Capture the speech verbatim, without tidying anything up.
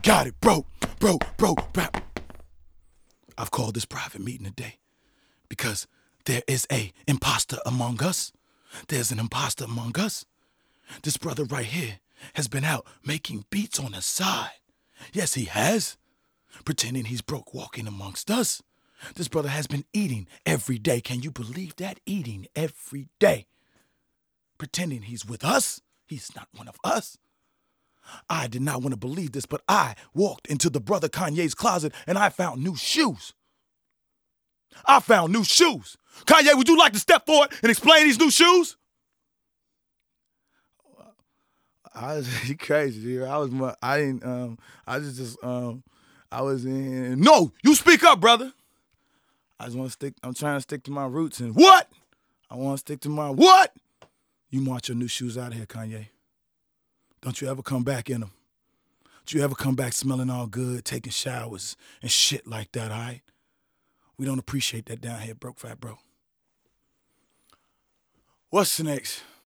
got it, bro, bro, bro, bro. I've called this private meeting today because there is a imposter among us. There's an imposter among us. This brother right here has been out making beats on the side. Yes, he has. Pretending he's broke walking amongst us. This brother has been eating every day. Can you believe that? Eating every day. Pretending he's with us. He's not one of us. I did not want to believe this, but I walked into the brother Kanye's closet and I found new shoes. I found new shoes. Kanye, would you like to step forward and explain these new shoes? I was you crazy, dude. I was I didn't um I just just um I was in No, you speak up, brother. I just want to stick I'm trying to stick to my roots and what? I want to stick to my what? You march your new shoes out of here, Kanye. Don't you ever come back in them. Don't you ever come back smelling all good, taking showers and shit like that, all right? We don't appreciate that down here, broke fat bro. What's next?